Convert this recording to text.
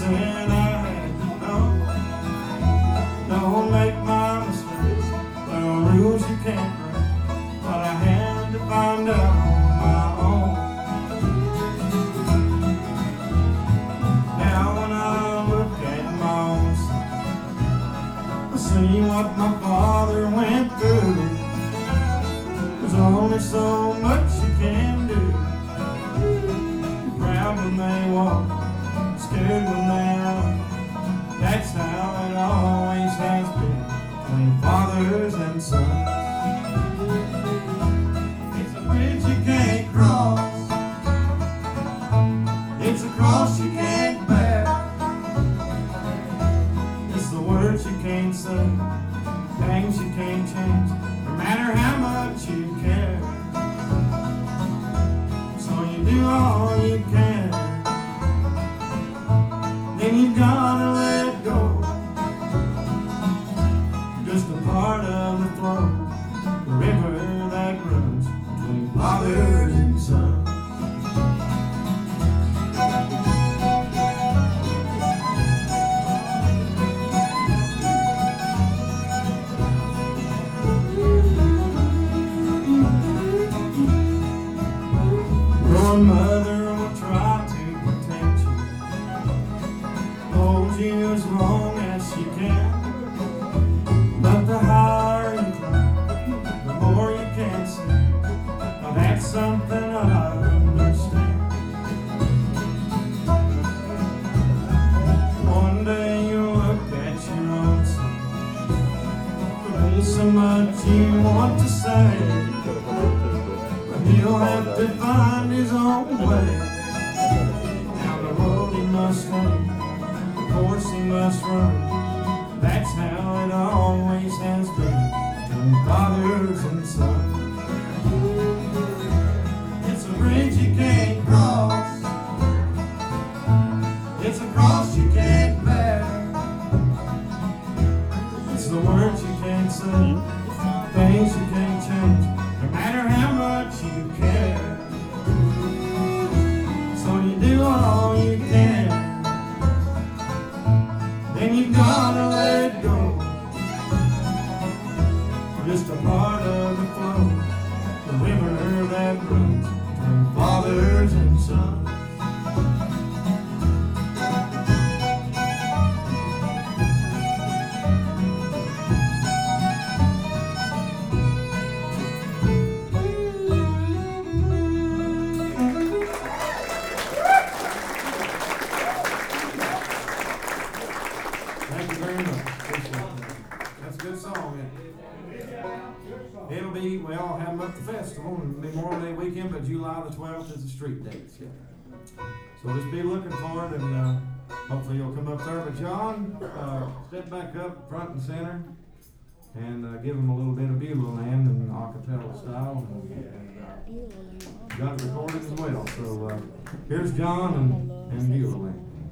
said I had to know. Don't make my mistakes. There are rules you can't break, but I had to find out on my own. Now when I look at my own son, I see what my father went through. There's only so much you can do. Proud when they walk, scared when they run. That's how it always has been between fathers and sons. It's a bridge you can't cross. It's a cross you can't bear. It's the words you can't say, things you can't change, no matter how much you care. So you do all you can, then you gotta let go. Just a part of the flow, the river that runs between fathers and sons. Your mother will try to protect you, hold you as long as she can. But the higher you climb, the more you can see. Now that's something I understand. One day you'll look at your own son. There'll be so much you want to say, but he'll have to find his own way. Down the road he must take, the course he must run. That's how it always has been between fathers and sons. It's a bridge you can't cross. It's a cross you can't bear. It's the words you can't say, things you can't change, no matter how much you care. So you do all you can, then you gotta let go. Just a part of the flow, the river that runs between fathers and sons. Thank you very much. Appreciate that. That's a good song. It'll be, we all have them up the festival and Memorial Day weekend, but July the 12th is the street dates. Yeah. So just be looking for it, and hopefully you'll come up there. But John, step back up front and center and give him a little bit of Beulah Land in a cappella style. And got it recorded as well. So here's John and Beulah Land.